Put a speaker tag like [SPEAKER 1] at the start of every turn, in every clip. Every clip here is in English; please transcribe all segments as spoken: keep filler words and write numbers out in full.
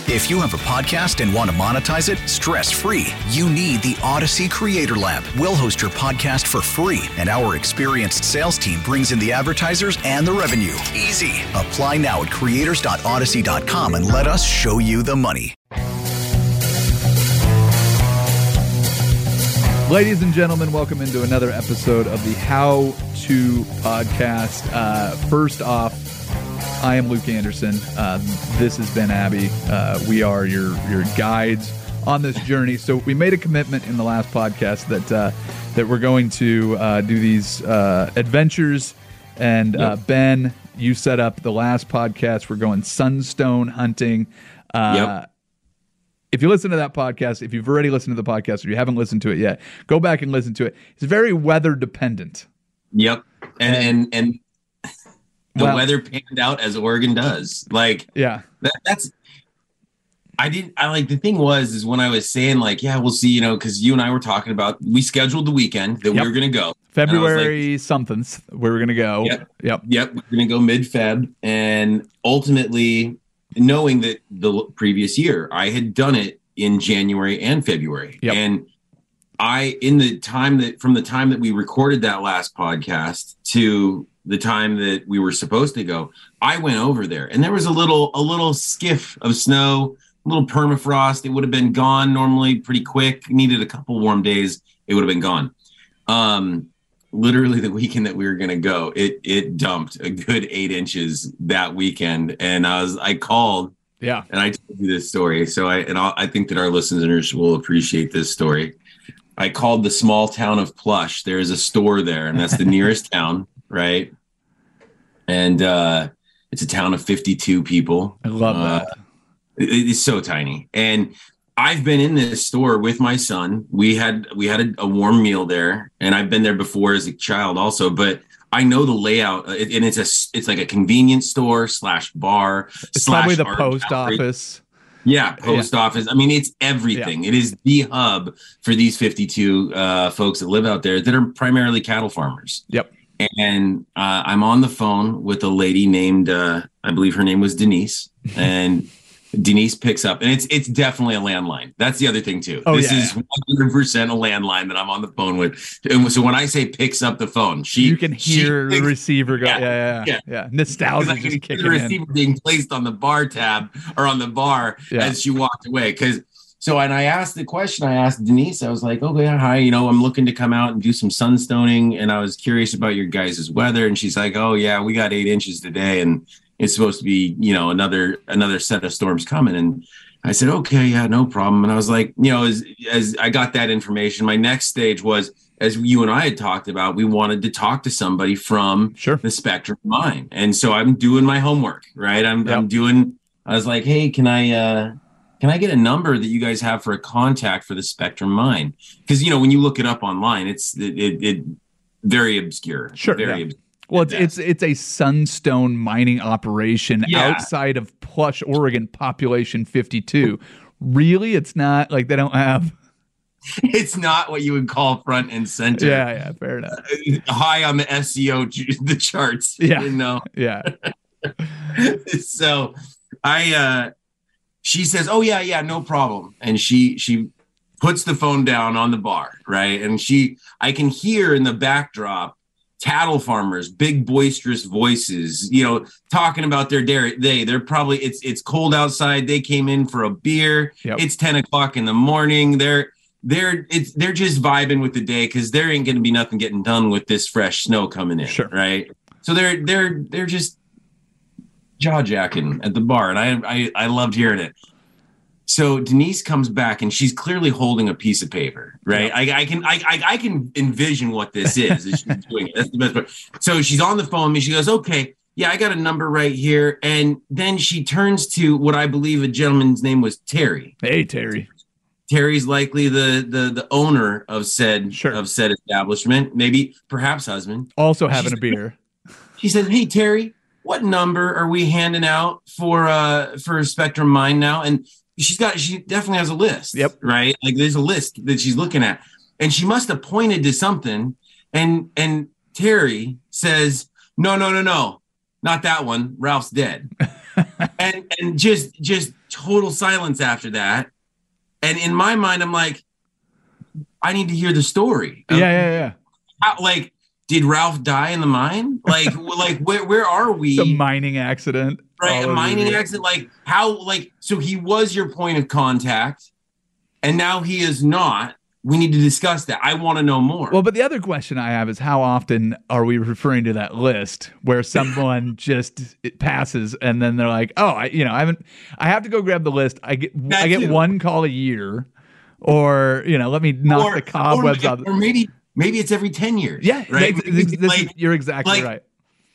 [SPEAKER 1] If you have a podcast and want to monetize it stress-free, you need the Odyssey Creator Lab. We'll host your podcast for free, and our experienced sales team brings in the advertisers and the revenue. Easy. Apply now at creators dot odyssey dot com and let us show you the money.
[SPEAKER 2] Ladies and gentlemen, welcome into another episode of the How To Podcast. Uh, first off, I am Luke Anderson. Uh, this has been Abby. Uh, we are your your guides on this journey. So we made a commitment in the last podcast that uh, that we're going to uh, do these uh, adventures. And uh,
[SPEAKER 3] yep.
[SPEAKER 2] Ben, you set up the last podcast. We're going sunstone hunting. Uh,
[SPEAKER 3] yep.
[SPEAKER 2] If you listen to that podcast, if you've already listened to the podcast or you haven't listened to it yet, go back and listen to it. It's very weather dependent.
[SPEAKER 3] Yep. And and and the
[SPEAKER 2] well,
[SPEAKER 3] weather panned out as Oregon does. Like,
[SPEAKER 2] yeah,
[SPEAKER 3] that, that's, I didn't, I like, the thing was, is when I was saying like, yeah, we'll see, you know, cause you and I were talking about, we scheduled the weekend that
[SPEAKER 2] yep.
[SPEAKER 3] we were going to go.
[SPEAKER 2] February like, somethings we were going to go.
[SPEAKER 3] Yep.
[SPEAKER 2] Yep.
[SPEAKER 3] Yep. We're going to go mid Feb. And ultimately knowing that the previous year I had done it in January and February.
[SPEAKER 2] Yep.
[SPEAKER 3] And I, in the time that, from the time that we recorded that last podcast to the time that we were supposed to go, I went over there and there was a little, a little skiff of snow, a little permafrost. It would have been gone normally pretty quick. Needed a couple warm days. It would have been gone. Um, literally the weekend that we were going to go, it, it dumped a good eight inches that weekend. And I was, I called,
[SPEAKER 2] yeah.
[SPEAKER 3] and I told you this story. So I, and I'll, I think that our listeners will appreciate this story. I called the small town of Plush. There is a store there and that's the nearest town. Right. And uh, it's a town of fifty-two people.
[SPEAKER 2] I love
[SPEAKER 3] uh,
[SPEAKER 2] that.
[SPEAKER 3] It, it's so tiny. And I've been in this store with my son. We had we had a, a warm meal there, and I've been there before as a child also. But I know the layout, and it's a it's like a convenience store slash bar.
[SPEAKER 2] It's
[SPEAKER 3] slash
[SPEAKER 2] probably the
[SPEAKER 3] art
[SPEAKER 2] post
[SPEAKER 3] gallery.
[SPEAKER 2] office.
[SPEAKER 3] Yeah, post yeah. office. I mean, it's everything. Yeah. It is the hub for these fifty-two uh, folks that live out there that are primarily cattle farmers.
[SPEAKER 2] Yep.
[SPEAKER 3] And uh, I'm on the phone with a lady named, uh, I believe her name was Denise, and Denise picks up, and it's it's definitely a landline. That's the other thing too.
[SPEAKER 2] Oh,
[SPEAKER 3] this
[SPEAKER 2] yeah,
[SPEAKER 3] is
[SPEAKER 2] yeah.
[SPEAKER 3] one hundred percent a landline that I'm on the phone with. And so when I say picks up the phone, she
[SPEAKER 2] you can hear
[SPEAKER 3] she,
[SPEAKER 2] the receiver go.
[SPEAKER 3] Yeah,
[SPEAKER 2] yeah, yeah, yeah.
[SPEAKER 3] yeah.
[SPEAKER 2] yeah. Nostalgia
[SPEAKER 3] I can
[SPEAKER 2] just
[SPEAKER 3] hear
[SPEAKER 2] kicking
[SPEAKER 3] the receiver
[SPEAKER 2] in.
[SPEAKER 3] being placed on the bar tab or on the bar
[SPEAKER 2] yeah.
[SPEAKER 3] as she walked away. Because so, and I asked the question, I asked Denise, I was like, okay, hi, you know, I'm looking to come out and do some sunstoning. And I was curious about your guys' weather. And she's like, oh yeah, we got eight inches today. And it's supposed to be, you know, another, another set of storms coming. And I said, okay, yeah, no problem. And I was like, you know, as, as I got that information, my next stage was, as you and I had talked about, we wanted to talk to somebody from
[SPEAKER 2] sure.
[SPEAKER 3] the Spectrum Mine. And so I'm doing my homework, right? I'm,
[SPEAKER 2] yep.
[SPEAKER 3] I'm doing, I was like, hey, can I, uh, Can I get a number that you guys have for a contact for the Spectrum Mine? Because, you know, when you look it up online, it's it, it, it very obscure.
[SPEAKER 2] Sure.
[SPEAKER 3] Very
[SPEAKER 2] yeah.
[SPEAKER 3] obscure.
[SPEAKER 2] Well, it's, it's it's a sunstone mining operation
[SPEAKER 3] yeah.
[SPEAKER 2] outside of Plush, Oregon, population fifty-two. Really? It's not like they don't have...
[SPEAKER 3] It's not what you would call front and center.
[SPEAKER 2] Yeah, yeah, fair enough.
[SPEAKER 3] Uh, high on the S E O, the charts.
[SPEAKER 2] Yeah.
[SPEAKER 3] You know?
[SPEAKER 2] Yeah.
[SPEAKER 3] So I... uh She says, oh, yeah, yeah, no problem. And she she puts the phone down on the bar, right? And she, I can hear in the backdrop, cattle farmers, big boisterous voices, you know, talking about their dairy. They, they're probably, it's it's cold outside. They came in for a beer.
[SPEAKER 2] Yep.
[SPEAKER 3] It's ten o'clock in the morning. They're, they're, it's, they're just vibing with the day because there ain't going to be nothing getting done with this fresh snow coming in,
[SPEAKER 2] sure.
[SPEAKER 3] right? So they're, they're, they're just jaw jacking at the bar, and I, I I loved hearing it. So Denise comes back, and she's clearly holding a piece of paper, right? Yeah. I, I can I, I I can envision what this is. As she's doing it. That's the best part. So she's on the phone with me. She goes, "Okay, yeah, I got a number right here." And then she turns to what I believe a gentleman's name was Terry.
[SPEAKER 2] Hey, Terry.
[SPEAKER 3] Terry's likely the the the owner of said
[SPEAKER 2] sure.
[SPEAKER 3] of said establishment, maybe perhaps husband.
[SPEAKER 2] Also having
[SPEAKER 3] she's,
[SPEAKER 2] a beer.
[SPEAKER 3] She said, "Hey, Terry, what number are we handing out for uh for Spectrum Mine now?" And she's got she definitely has a list.
[SPEAKER 2] Yep.
[SPEAKER 3] Right. Like there's a list that she's looking at. And she must have pointed to something. And and Terry says, No, no, no, no. Not that one. Ralph's dead. and and just just total silence after that. And in my mind, I'm like, I need to hear the story.
[SPEAKER 2] Yeah, yeah, yeah.
[SPEAKER 3] How, like, did Ralph die in the mine? Like, like where where are we?
[SPEAKER 2] The mining accident.
[SPEAKER 3] Right, a mining accident. Like how? Like so, he was your point of contact, and now he is not. We need to discuss that. I want to know more.
[SPEAKER 2] Well, but the other question I have is how often are we referring to that list where someone just it passes and then they're like, oh, I, you know, I haven't, I have to go grab the list. I get,
[SPEAKER 3] that
[SPEAKER 2] I get
[SPEAKER 3] too.
[SPEAKER 2] one call a year, or you know, let me knock
[SPEAKER 3] or,
[SPEAKER 2] the cobwebs
[SPEAKER 3] or,
[SPEAKER 2] out.
[SPEAKER 3] Or maybe, maybe it's every ten years.
[SPEAKER 2] Yeah,
[SPEAKER 3] right.
[SPEAKER 2] This, this, this
[SPEAKER 3] like,
[SPEAKER 2] is, you're exactly
[SPEAKER 3] like,
[SPEAKER 2] right.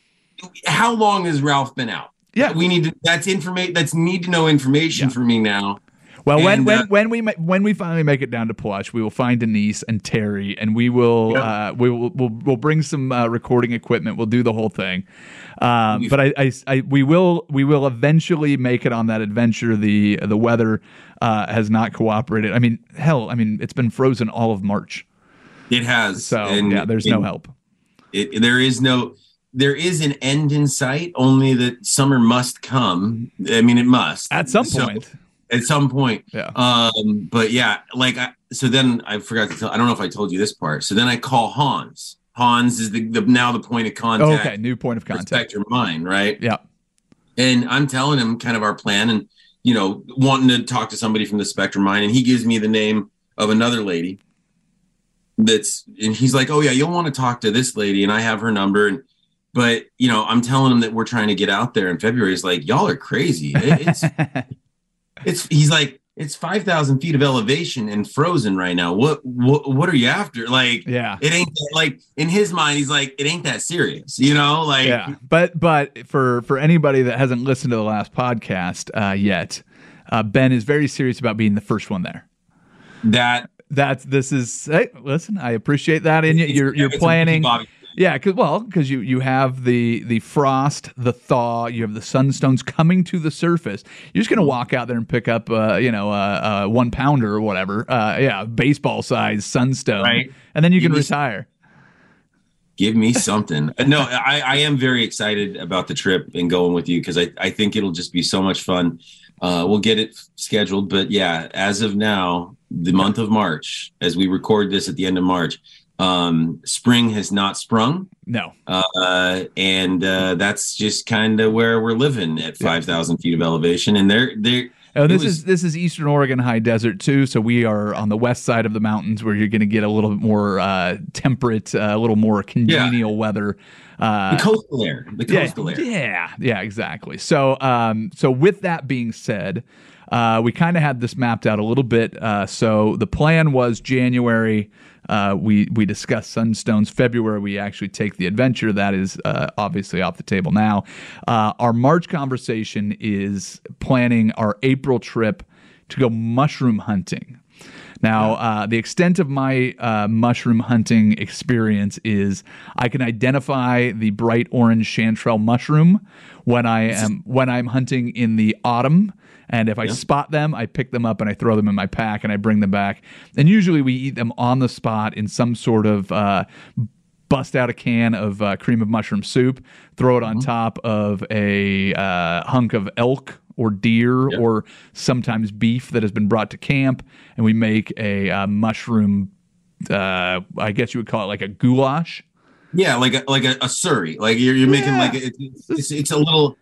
[SPEAKER 3] How long has Ralph been out?
[SPEAKER 2] Yeah,
[SPEAKER 3] we need to. That's information. That's need to know information
[SPEAKER 2] yeah.
[SPEAKER 3] for me now.
[SPEAKER 2] Well, when
[SPEAKER 3] and,
[SPEAKER 2] when
[SPEAKER 3] uh,
[SPEAKER 2] when we ma- when we finally make it down to Plush, we will find Denise and Terry, and we will
[SPEAKER 3] yep.
[SPEAKER 2] uh, we will we'll, we'll bring some uh, recording equipment. We'll do the whole thing. Um, but I, I, I we will we will eventually make it on that adventure. The the weather uh, has not cooperated. I mean, hell, I mean it's been frozen all of March.
[SPEAKER 3] It has.
[SPEAKER 2] So
[SPEAKER 3] and
[SPEAKER 2] yeah, there's
[SPEAKER 3] it,
[SPEAKER 2] no help.
[SPEAKER 3] It, there is no. There is an end in sight. Only that summer must come. I mean, it must
[SPEAKER 2] At some
[SPEAKER 3] so,
[SPEAKER 2] point.
[SPEAKER 3] At some point.
[SPEAKER 2] Yeah.
[SPEAKER 3] Um, but yeah, like, I, so then I forgot to tell, I don't know if I told you this part. So then I call Hans. Hans is the, the now the point of contact.
[SPEAKER 2] Okay. New point of contact.
[SPEAKER 3] Spectrum Mine, right?
[SPEAKER 2] Yeah.
[SPEAKER 3] And I'm telling him kind of our plan and, you know, wanting to talk to somebody from the Spectrum Mine. And he gives me the name of another lady that's, and he's like, oh yeah, you'll want to talk to this lady. And I have her number. And, but, you know, I'm telling him that we're trying to get out there in February. He's like, y'all are crazy. It, it's, It's he's like it's five thousand feet of elevation and frozen right now. What what what are you after? Like,
[SPEAKER 2] yeah,
[SPEAKER 3] it ain't like in his mind. He's like, it ain't that serious, you know? Like,
[SPEAKER 2] yeah. But but for for anybody that hasn't listened to the last podcast uh, yet, uh, Ben is very serious about being the first one there.
[SPEAKER 3] That
[SPEAKER 2] that's this is. Hey, listen, I appreciate that in you. You're you're planning. Yeah, because well, because you you have the the frost, the thaw, you have the sunstones coming to the surface. You're just gonna walk out there and pick up, uh, you know, uh, uh, one pounder or whatever. Uh, yeah, baseball size sunstone,
[SPEAKER 3] right?
[SPEAKER 2] And then you
[SPEAKER 3] give
[SPEAKER 2] can
[SPEAKER 3] me,
[SPEAKER 2] retire.
[SPEAKER 3] Give me something. No, I, I am very excited about the trip and going with you because I I think it'll just be so much fun. Uh, we'll get it scheduled, but yeah, as of now, the month of March, as we record this at the end of March. Um, spring has not sprung.
[SPEAKER 2] No.
[SPEAKER 3] Uh, and uh, that's just kind of where we're living at five thousand feet of elevation. And they're, they're,
[SPEAKER 2] oh, this was, is this is Eastern Oregon high desert too. So we are on the west side of the mountains where you're going to get a little bit more uh, temperate, uh, a little more congenial yeah. weather.
[SPEAKER 3] Uh, the coastal air. The coastal
[SPEAKER 2] yeah,
[SPEAKER 3] air.
[SPEAKER 2] Yeah, yeah, exactly. So, um, so with that being said, uh, we kind of had this mapped out a little bit. Uh, so the plan was January. Uh, we we discussed Sunstones. February, we actually take the adventure. That is uh, obviously off the table now. Uh, our March conversation is planning our April trip to go mushroom hunting. Now, uh, the extent of my uh, mushroom hunting experience is I can identify the bright orange chanterelle mushroom when I am when I'm hunting in the autumn. And if I yeah. spot them, I pick them up and I throw them in my pack and I bring them back. And usually we eat them on the spot in some sort of uh, bust out a can of uh, cream of mushroom soup, throw it on mm-hmm. top of a uh, hunk of elk or deer yep. or sometimes beef that has been brought to camp. And we make a uh, mushroom, uh, I guess you would call it like a goulash.
[SPEAKER 3] Yeah, like a, like a, a surrey. Like you're, you're making yeah. like a, it's, it's, it's a little,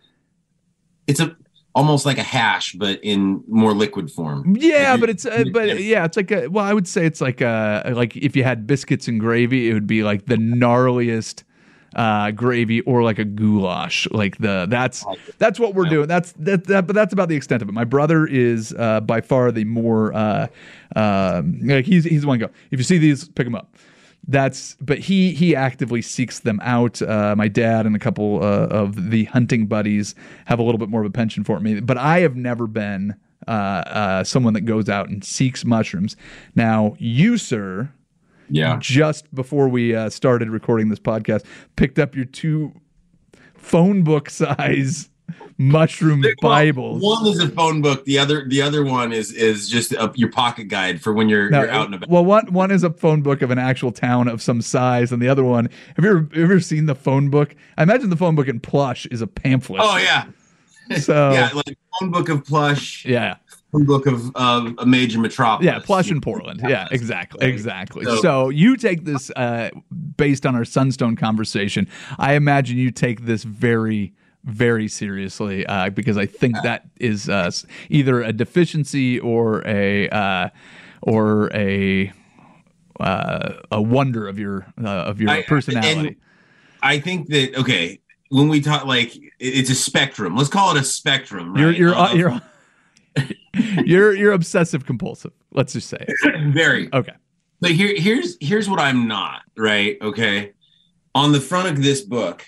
[SPEAKER 3] it's a, almost like a hash, but in more liquid form.
[SPEAKER 2] Yeah, like but it's uh, but yeah, it's like a well, I would say it's like a like if you had biscuits and gravy, it would be like the gnarliest uh, gravy or like a goulash. Like the that's that's what we're doing. That's that, that but that's about the extent of it. My brother is uh, by far the more uh, uh, like he's he's the one to go. If you see these, pick them up. That's but he he actively seeks them out. Uh, my dad and a couple uh, of the hunting buddies have a little bit more of a penchant for me, but I have never been uh, uh, someone that goes out and seeks mushrooms. Now, you, sir,
[SPEAKER 3] yeah,
[SPEAKER 2] just before we uh, started recording this podcast, picked up your two phone book size mushroom well, Bibles.
[SPEAKER 3] One is a phone book. The other, the other one is is just a, your pocket guide for when you're,
[SPEAKER 2] no,
[SPEAKER 3] you're out and about.
[SPEAKER 2] Well, one one is a phone book of an actual town of some size, and the other one. Have you ever, have you ever seen the phone book? I imagine the phone book in plush is a pamphlet.
[SPEAKER 3] Oh yeah,
[SPEAKER 2] So
[SPEAKER 3] yeah, like phone book of Plush.
[SPEAKER 2] Yeah.
[SPEAKER 3] Phone book of of a major metropolis.
[SPEAKER 2] Yeah, Plush in Portland. Yeah, exactly,
[SPEAKER 3] Right.
[SPEAKER 2] exactly.
[SPEAKER 3] So,
[SPEAKER 2] So you take this uh, based on our Sunstone conversation. I imagine you take this very, very seriously uh, because I think that is uh, either a deficiency or a uh, or a uh, a wonder of your uh, of your
[SPEAKER 3] I-
[SPEAKER 2] personality.
[SPEAKER 3] and I think that okay, when we talk like it- it's a spectrum. Let's call it a spectrum. Right?
[SPEAKER 2] You're you're uh,
[SPEAKER 3] Of-
[SPEAKER 2] you're you're you're obsessive compulsive. Let's just say it.
[SPEAKER 3] very
[SPEAKER 2] Okay.
[SPEAKER 3] But here, here's here's what I'm not, right? Okay. On the front of this book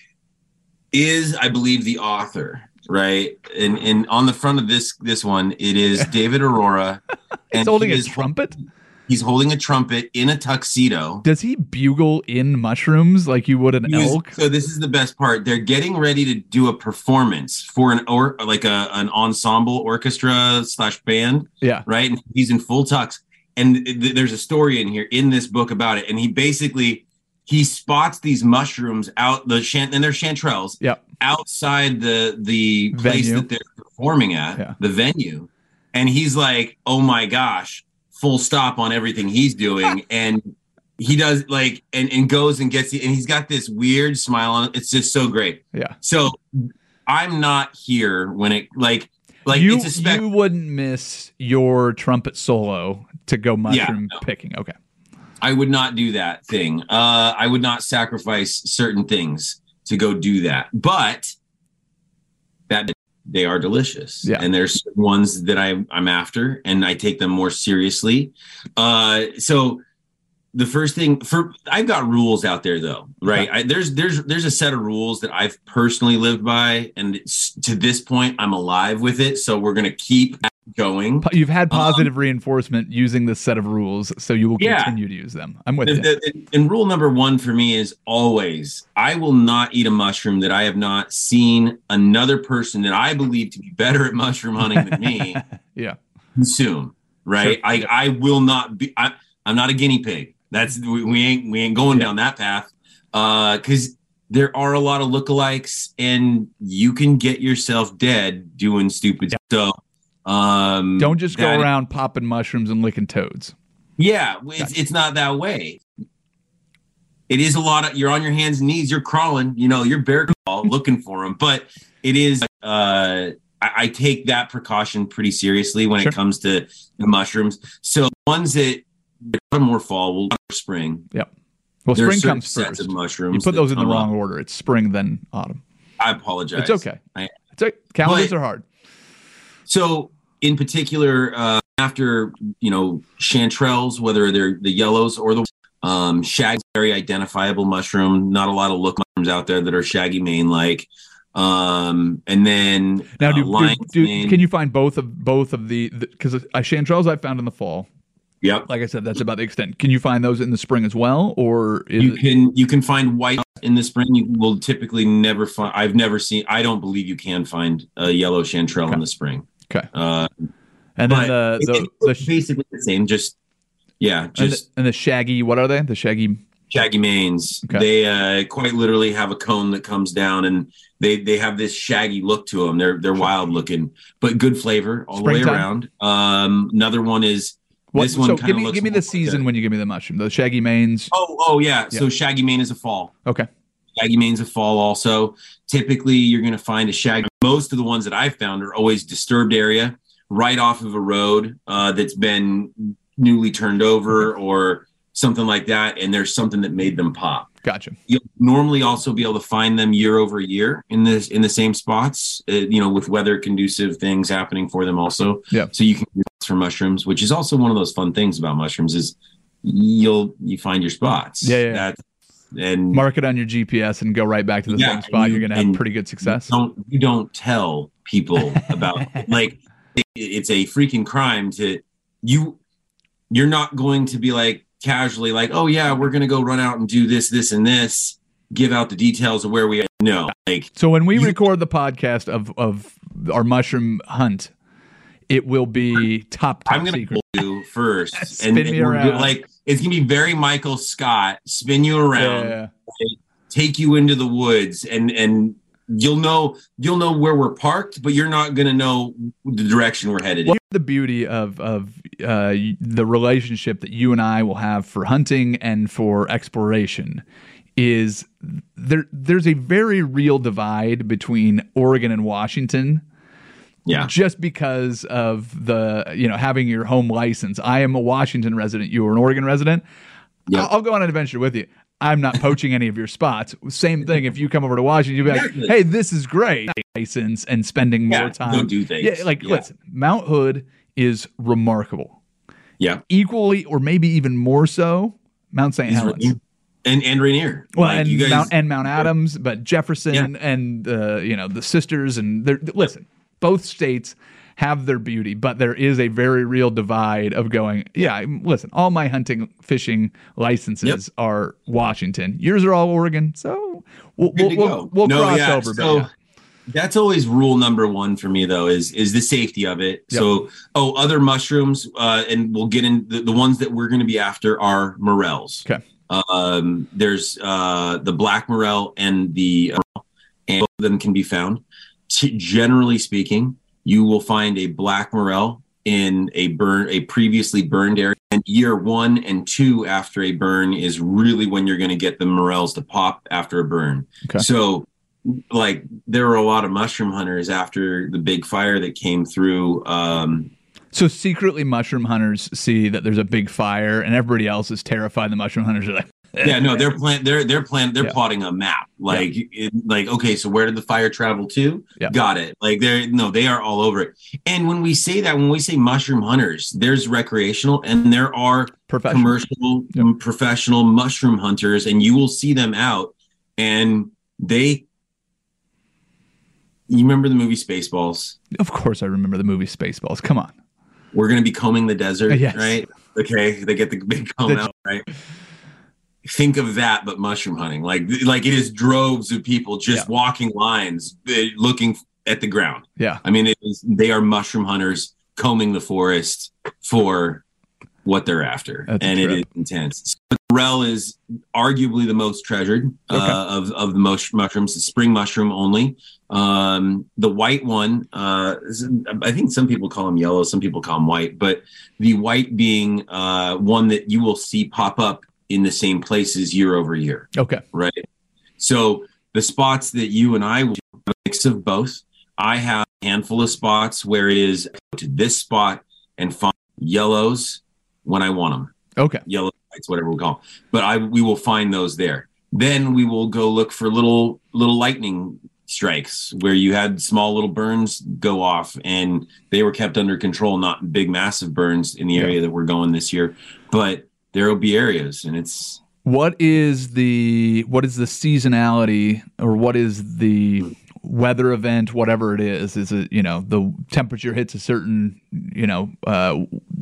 [SPEAKER 3] is, I believe, the author, right? And and on the front of this this one, it is David Aurora.
[SPEAKER 2] He's
[SPEAKER 3] and
[SPEAKER 2] holding
[SPEAKER 3] he
[SPEAKER 2] a
[SPEAKER 3] is-
[SPEAKER 2] trumpet.
[SPEAKER 3] He's holding a trumpet in a tuxedo.
[SPEAKER 2] Does he bugle in mushrooms like you would an
[SPEAKER 3] He was-
[SPEAKER 2] elk?
[SPEAKER 3] so this is the best part. They're getting ready to do a performance for an or like a an ensemble orchestra slash band,
[SPEAKER 2] Yeah.
[SPEAKER 3] right? And he's in full tux. And th- there's a story in here in this book about it. And he basically he spots these mushrooms out the shan and they're chanterelles
[SPEAKER 2] Yep.
[SPEAKER 3] outside the the place
[SPEAKER 2] Venue.
[SPEAKER 3] that they're performing at,
[SPEAKER 2] Yeah.
[SPEAKER 3] the venue. And he's like, oh my gosh, full stop on everything he's doing. And he does like and, and goes and gets the and he's got this weird smile on it. It's just so great.
[SPEAKER 2] Yeah.
[SPEAKER 3] So I'm not here when it like like
[SPEAKER 2] you,
[SPEAKER 3] it's a spec
[SPEAKER 2] you wouldn't miss your trumpet solo to go mushroom
[SPEAKER 3] no.
[SPEAKER 2] picking. Okay.
[SPEAKER 3] I would not do that thing. Uh, I would not sacrifice certain things to go do that. But that they are delicious.
[SPEAKER 2] Yeah.
[SPEAKER 3] And there's ones that I, I'm after and I take them more seriously. Uh, so the first thing for I've got rules out there though, right? I, there's there's there's a set of rules that I've personally lived by, and it's, to this point I'm alive with it. So we're gonna keep going.
[SPEAKER 2] Po- You've had positive um, reinforcement using this set of rules, so you will
[SPEAKER 3] yeah.
[SPEAKER 2] continue to use them. I'm with
[SPEAKER 3] the,
[SPEAKER 2] you.
[SPEAKER 3] The, and rule number one for me is always I will not eat a mushroom that I have not seen another person that I believe to be better at mushroom hunting than me
[SPEAKER 2] yeah.
[SPEAKER 3] consume. Right? Sure. I yeah. I will not be. I, I'm not a guinea pig. That's we, we ain't we ain't going yeah. down that path because uh, there are a lot of lookalikes and you can get yourself dead doing stupid yeah. stuff. Um,
[SPEAKER 2] Don't just go around popping mushrooms and licking toads.
[SPEAKER 3] Yeah, it's, gotcha. it's not that way. It is a lot of you're on your hands and knees, you're crawling, you know, you're bear crawl looking for them. But it is, uh, I, I take that precaution pretty seriously when sure. it comes to the mushrooms. So ones that autumn or fall, will spring.
[SPEAKER 2] Yep. Well,
[SPEAKER 3] there
[SPEAKER 2] spring comes
[SPEAKER 3] sets
[SPEAKER 2] first.
[SPEAKER 3] Of mushrooms
[SPEAKER 2] you put those in the wrong
[SPEAKER 3] up.
[SPEAKER 2] order. It's spring, then autumn.
[SPEAKER 3] I apologize.
[SPEAKER 2] It's okay.
[SPEAKER 3] I,
[SPEAKER 2] it's okay. Calendars
[SPEAKER 3] but,
[SPEAKER 2] are hard.
[SPEAKER 3] So, in particular, uh, after you know chanterelles, whether they're the yellows or the um, shaggy, very identifiable mushroom. Not a lot of look mushrooms out there that are shaggy mane like. Um, and then
[SPEAKER 2] now,
[SPEAKER 3] uh,
[SPEAKER 2] do, do, do can you find both of both of the because uh, chanterelles I found in the fall.
[SPEAKER 3] Yep.
[SPEAKER 2] Like I said, that's about the extent. Can you find those in the spring as well, or is
[SPEAKER 3] you
[SPEAKER 2] it...
[SPEAKER 3] can you can find white in the spring? You will typically never find. I've never seen. I don't believe you can find a yellow chanterelle
[SPEAKER 2] okay.
[SPEAKER 3] in the spring.
[SPEAKER 2] Okay.
[SPEAKER 3] Uh,
[SPEAKER 2] and then the the,
[SPEAKER 3] it,
[SPEAKER 2] the
[SPEAKER 3] it's basically the same. Just yeah, just
[SPEAKER 2] and the, and the shaggy. What are they? The shaggy
[SPEAKER 3] shaggy manes. Okay. They uh, quite literally have a cone that comes down, and they they have this shaggy look to them. They're they're wild looking, but good flavor all Springtime. the way around. Um, another one is.
[SPEAKER 2] What,
[SPEAKER 3] this one
[SPEAKER 2] so
[SPEAKER 3] kind
[SPEAKER 2] give
[SPEAKER 3] of
[SPEAKER 2] me
[SPEAKER 3] looks
[SPEAKER 2] give me the season
[SPEAKER 3] like
[SPEAKER 2] when you give me the mushroom. The shaggy manes.
[SPEAKER 3] Oh, oh yeah.
[SPEAKER 2] yeah.
[SPEAKER 3] So shaggy mane is a fall.
[SPEAKER 2] Okay.
[SPEAKER 3] Shaggy mane's a fall also. Typically, you're going to find a shaggy. Most of the ones that I've found are always disturbed area, right off of a road uh, that's been newly turned over okay. or something like that, and there's something that made them pop.
[SPEAKER 2] Gotcha.
[SPEAKER 3] You'll normally also be able to find them year over year in this in the same spots, uh, you know, with weather conducive things happening for them also.
[SPEAKER 2] Yeah.
[SPEAKER 3] So you can use for mushrooms, which is also one of those fun things about mushrooms is you'll you find your spots.
[SPEAKER 2] Yeah. yeah.
[SPEAKER 3] That, and
[SPEAKER 2] mark it on your G P S and go right back to the yeah, same spot. You, You're going to have pretty good success.
[SPEAKER 3] You don't, you don't tell people about like it, it's a freaking crime to you. You're not going to be like casually like, oh yeah, we're going to go run out and do this, this, and this. Give out the details of where we are. No. Like
[SPEAKER 2] so when we
[SPEAKER 3] you,
[SPEAKER 2] record the podcast of of our mushroom hunt, it will be top. top
[SPEAKER 3] I'm going to pull you first,
[SPEAKER 2] spin
[SPEAKER 3] and,
[SPEAKER 2] me
[SPEAKER 3] and
[SPEAKER 2] around.
[SPEAKER 3] Like it's going to be very Michael Scott, spin you around,
[SPEAKER 2] yeah.
[SPEAKER 3] take you into the woods, and and you'll know you'll know where we're parked, but you're not going to know the direction we're headed in.
[SPEAKER 2] The beauty of of uh, the relationship that you and I will have for hunting and for exploration is there. There's a very real divide between Oregon and Washington.
[SPEAKER 3] Yeah.
[SPEAKER 2] Just because of the, you know, having your home license. I am a Washington resident. You are an Oregon resident.
[SPEAKER 3] Yep.
[SPEAKER 2] I'll go on an adventure with you. I'm not poaching any of your spots. Same thing. If you come over to Washington, you'll be like,
[SPEAKER 3] exactly.
[SPEAKER 2] hey, this is great. License and spending more
[SPEAKER 3] yeah,
[SPEAKER 2] time.
[SPEAKER 3] Go do things.
[SPEAKER 2] Yeah, like,
[SPEAKER 3] yeah.
[SPEAKER 2] listen, Mount Hood is remarkable.
[SPEAKER 3] Yeah.
[SPEAKER 2] Equally, or maybe even more so, Mount Saint Helens.
[SPEAKER 3] And and Rainier.
[SPEAKER 2] Well,
[SPEAKER 3] like
[SPEAKER 2] and,
[SPEAKER 3] you guys,
[SPEAKER 2] Mount, and Mount Adams, but Jefferson
[SPEAKER 3] yeah.
[SPEAKER 2] and, uh, you know, the sisters. And they're, listen, both states have their beauty, but there is a very real divide of going, yeah, listen, all my hunting, fishing licenses yep. are Washington. Yours are all Oregon. So we'll, we'll, we'll, we'll
[SPEAKER 3] no,
[SPEAKER 2] cross
[SPEAKER 3] yeah.
[SPEAKER 2] over.
[SPEAKER 3] So
[SPEAKER 2] yeah.
[SPEAKER 3] That's always rule number one for me, though, is is the safety of it. Yep. So, oh, other mushrooms, uh, and we'll get in the, the ones that we're going to be after are morels.
[SPEAKER 2] Okay.
[SPEAKER 3] Um, there's uh, the black morel and the uh, and both of them can be found. T- generally speaking, you will find a black morel in a burn, a previously burned area. And year one and two after a burn is really when you're going to get the morels to pop after a burn.
[SPEAKER 2] Okay.
[SPEAKER 3] So, like, there were a lot of mushroom hunters after the big fire that came through. Um,
[SPEAKER 2] so secretly, mushroom hunters see that there's a big fire, and everybody else is terrified. The mushroom hunters are like,
[SPEAKER 3] yeah, no, they're plan, they're they're plan, they're
[SPEAKER 2] yeah.
[SPEAKER 3] plotting a map. Like,
[SPEAKER 2] yeah.
[SPEAKER 3] it, like, okay, so where did the fire travel to?
[SPEAKER 2] Yeah.
[SPEAKER 3] Got it. Like, they're no, they are all over it. And when we say that, when we say mushroom hunters, there's recreational and there are commercial,
[SPEAKER 2] yep.
[SPEAKER 3] professional mushroom hunters, and you will see them out, and they. You remember the movie Spaceballs?
[SPEAKER 2] Of course, I remember the movie Spaceballs. Come on.
[SPEAKER 3] We're going to be combing the desert,
[SPEAKER 2] yes.
[SPEAKER 3] right? Okay, they get the big comb out, right? Think of that, but mushroom hunting. Like, like it is droves of people just yeah. walking lines, looking at the ground.
[SPEAKER 2] Yeah.
[SPEAKER 3] I mean, it is, they are mushroom hunters combing the forest for what they're after.
[SPEAKER 2] That's
[SPEAKER 3] and it is intense. So, morel is arguably the most treasured uh, okay. of, of the most mushrooms, the spring mushroom only. Um, the white one, uh, I think some people call them yellow, some people call them white, but the white being uh, one that you will see pop up in the same places year over year.
[SPEAKER 2] Okay.
[SPEAKER 3] Right. So the spots that you and I will do a mix of both. I have a handful of spots where it is to this spot and find yellows when I want them.
[SPEAKER 2] Okay.
[SPEAKER 3] Yellow lights, whatever we call them. But I we will find those there. Then we will go look for little little lightning strikes where you had small little burns go off and they were kept under control, not big massive burns in the area yeah. that we're going this year. But there will be areas, and it's
[SPEAKER 2] what is the what is the seasonality, or what is the weather event, whatever it is? Is it, you know, the temperature hits a certain, you know, uh,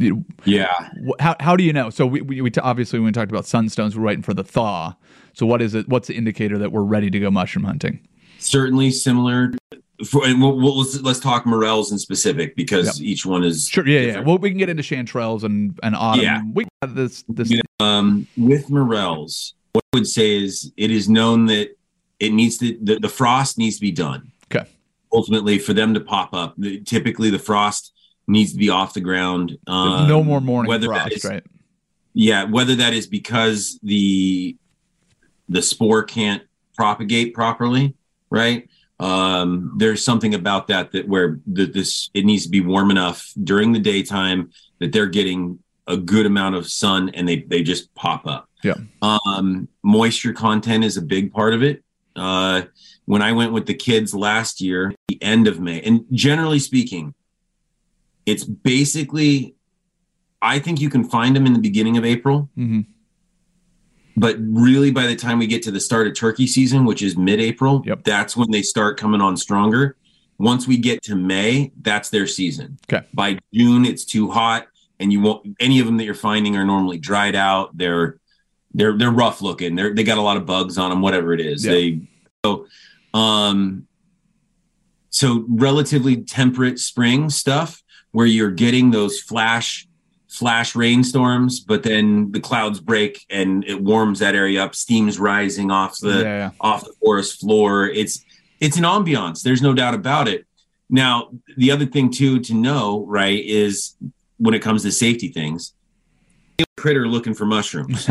[SPEAKER 3] yeah.
[SPEAKER 2] How how do you know? So we we, we t- obviously when we talked about sunstones, we're waiting for the thaw. So what is it? What's the indicator that we're ready to go mushroom hunting?
[SPEAKER 3] Certainly similar. For, and we'll, we'll, let's, let's talk morels in specific because yep. each one is
[SPEAKER 2] sure. Yeah,
[SPEAKER 3] different.
[SPEAKER 2] yeah. Well, we can get into chanterelles and and autumn.
[SPEAKER 3] Yeah.
[SPEAKER 2] We got this. This.
[SPEAKER 3] You know, um, with morels, what I would say is it is known that it needs to the, the frost needs to be done.
[SPEAKER 2] Okay.
[SPEAKER 3] Ultimately, for them to pop up, the, typically the frost needs to be off the ground. Um,
[SPEAKER 2] no more morning
[SPEAKER 3] whether
[SPEAKER 2] frost,
[SPEAKER 3] is,
[SPEAKER 2] right?
[SPEAKER 3] Yeah, whether that is because the the spore can't propagate properly, right? Um, there's something about that that where the, this it needs to be warm enough during the daytime that they're getting a good amount of sun and they they just pop up.
[SPEAKER 2] Yeah.
[SPEAKER 3] Um, moisture content is a big part of it. Uh, when I went with the kids last year, the end of May, and generally speaking, it's basically, I think you can find them in the beginning of April.
[SPEAKER 2] Mm-hmm.
[SPEAKER 3] But really, by the time we get to the start of turkey season, which is mid-April,
[SPEAKER 2] yep.
[SPEAKER 3] that's when they start coming on stronger. Once we get to May, that's their season.
[SPEAKER 2] Okay.
[SPEAKER 3] By June, it's too hot, and you won't. Any of them that you're finding are normally dried out. They're they're they're rough looking. They're they got a lot of bugs on them. Whatever it is,
[SPEAKER 2] yep.
[SPEAKER 3] they so um so relatively temperate spring stuff where you're getting those flash. flash rainstorms, but then the clouds break and it warms that area up. Steam's rising off the
[SPEAKER 2] yeah, yeah.
[SPEAKER 3] off the forest floor. It's it's an ambiance. There's no doubt about it. Now, the other thing too to know, right, is when it comes to safety things, critter looking for mushrooms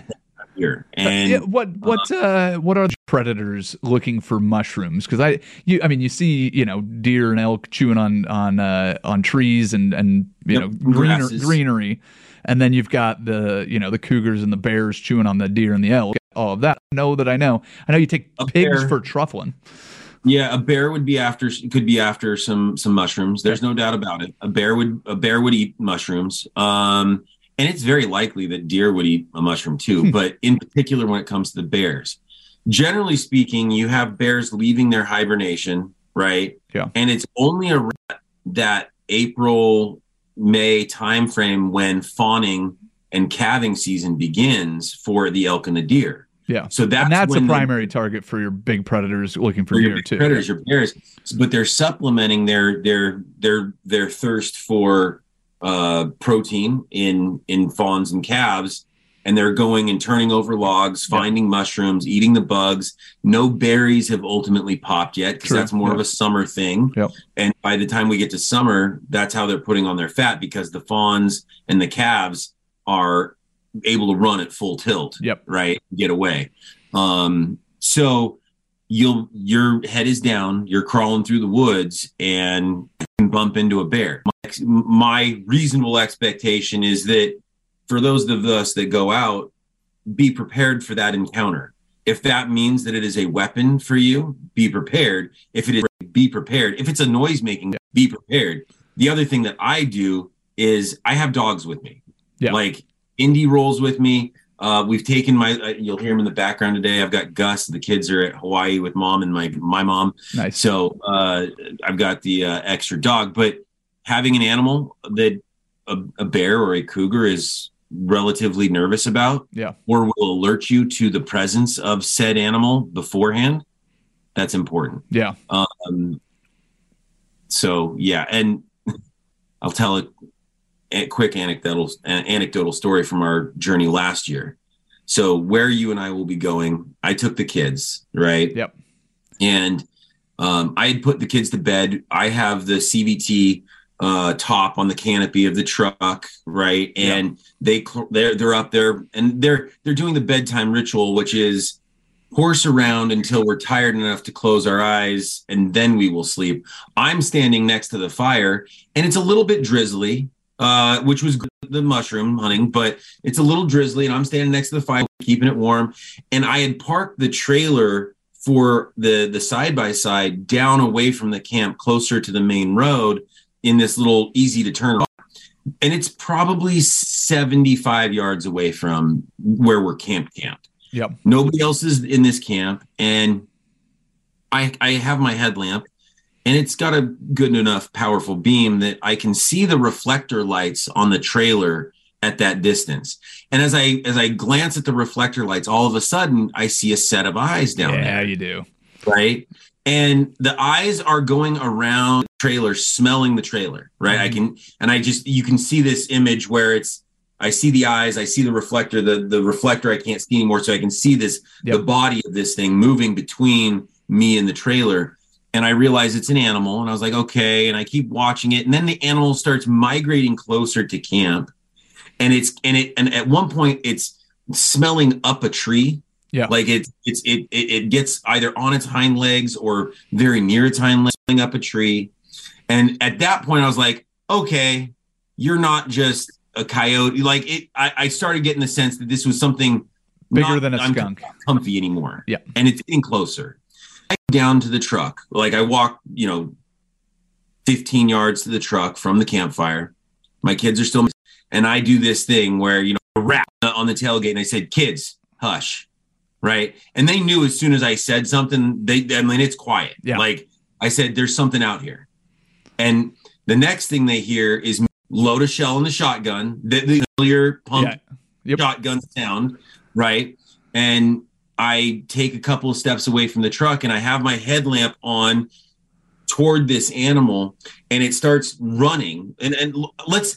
[SPEAKER 3] here. And
[SPEAKER 2] yeah, what what uh, what are the predators looking for mushrooms? Because I you I mean you see you know deer and elk chewing on on uh, on trees and and you
[SPEAKER 3] Yep,
[SPEAKER 2] know greener,
[SPEAKER 3] grasses.
[SPEAKER 2] greenery, and then you've got the you know the cougars and the bears chewing on the deer and the elk. All of that. I know that I know. I know you take
[SPEAKER 3] A
[SPEAKER 2] pigs
[SPEAKER 3] bear.
[SPEAKER 2] for truffling.
[SPEAKER 3] Yeah, a bear would be after could be after some some mushrooms. There's no doubt about it. A bear would a bear would eat mushrooms. Um, and it's very likely that deer would eat a mushroom too, but in particular when it comes to the bears. Generally speaking, you have bears leaving their hibernation, right?
[SPEAKER 2] Yeah.
[SPEAKER 3] And it's only around that April, May timeframe when fawning and calving season begins for the elk and the deer.
[SPEAKER 2] Yeah.
[SPEAKER 3] So that's
[SPEAKER 2] and that's a
[SPEAKER 3] when the-
[SPEAKER 2] primary target for your big predators looking for
[SPEAKER 3] for your
[SPEAKER 2] deer
[SPEAKER 3] big
[SPEAKER 2] too.
[SPEAKER 3] predators, your bears, but they're supplementing their their their their thirst for uh, protein in in fawns and calves, and they're going and turning over logs, finding mushrooms, eating the bugs. No berries have ultimately popped yet because
[SPEAKER 2] True.
[SPEAKER 3] that's more
[SPEAKER 2] Yep.
[SPEAKER 3] of a summer thing.
[SPEAKER 2] Yep.
[SPEAKER 3] And by the time we get to summer, that's how they're putting on their fat because the fawns and the calves are able to run at full tilt.
[SPEAKER 2] Yep.
[SPEAKER 3] Right. Get away. Um, so you'll your head is down, you're crawling through the woods and you can bump into a bear. My, my reasonable expectation is that for those of us that go out, be prepared for that encounter. If that means that it is a weapon for you, be prepared. If it is, be prepared. If it's a noise making, be prepared. The other thing that I do is I have dogs with me.
[SPEAKER 2] Yeah.
[SPEAKER 3] Like Indy rolls with me. Uh, we've taken my, uh, you'll hear him in the background today. I've got Gus. The kids are at Hawaii with mom and my, my mom.
[SPEAKER 2] Nice.
[SPEAKER 3] So uh, I've got the uh, extra dog, but having an animal that a, a bear or a cougar is relatively nervous about,
[SPEAKER 2] Yeah.
[SPEAKER 3] or will alert you to the presence of said animal beforehand, that's important.
[SPEAKER 2] Yeah.
[SPEAKER 3] Um, so yeah. And I'll tell a, a quick anecdotal, an anecdotal story from our journey last year. So where you and I will be going, I took the kids, right?
[SPEAKER 2] Yep.
[SPEAKER 3] And um, I had put the kids to bed. I have the C V T uh, top on the canopy of the truck, right? And they they're they're up there, and they're they're doing the bedtime ritual, which is horse around until we're tired enough to close our eyes, and then we will sleep. I'm standing next to the fire, and it's a little bit drizzly, uh, which was the mushroom hunting, but it's a little drizzly, and I'm standing next to the fire, keeping it warm. And I had parked the trailer for the the side by side down away from the camp, closer to the main road, in this little easy to turn. And it's probably seventy-five yards away from where we're camped camped.
[SPEAKER 2] Yep.
[SPEAKER 3] Nobody else is in this camp. And I I have my headlamp, and it's got a good enough powerful beam that I can see the reflector lights on the trailer at that distance. And as I as I glance at the reflector lights, all of a sudden I see a set of eyes down
[SPEAKER 2] Yeah,
[SPEAKER 3] there.
[SPEAKER 2] you do.
[SPEAKER 3] Right. And the eyes are going around the trailer, smelling the trailer, right?
[SPEAKER 2] Mm-hmm.
[SPEAKER 3] I can, and I just, you can see this image where it's, I see the eyes, I see the reflector, the, the reflector I can't see anymore. So I can see this,
[SPEAKER 2] Yep.
[SPEAKER 3] the body of this thing moving between me and the trailer. And I realize it's an animal, and I was like, okay. And I keep watching it. And then the animal starts migrating closer to camp. And it's, and it, and at one point it's smelling up a tree.
[SPEAKER 2] Yeah.
[SPEAKER 3] Like it's it's it, it it gets either on its hind legs or very near its hind legs, smelling up a tree. And at that point I was like, okay, you're not just a coyote. Like it I, I started getting the sense that this was something
[SPEAKER 2] Bigger
[SPEAKER 3] not
[SPEAKER 2] than a
[SPEAKER 3] I'm
[SPEAKER 2] skunk.
[SPEAKER 3] comfy anymore.
[SPEAKER 2] Yeah.
[SPEAKER 3] And it's getting closer. I go down to the truck. Like I walk, you know, fifteen yards to the truck from the campfire. My kids are still, and I do this thing where, you know, I rap on the tailgate and I said, kids, hush. Right. And they knew as soon as I said something, they, I mean, it's quiet.
[SPEAKER 2] Yeah.
[SPEAKER 3] Like I said, there's something out here. And the next thing they hear is me load a shell in the shotgun, the, the familiar pump
[SPEAKER 2] Yeah. Yep.
[SPEAKER 3] shotgun sound. Right. And I take a couple of steps away from the truck, and I have my headlamp on toward this animal, and it starts running. And, and let's,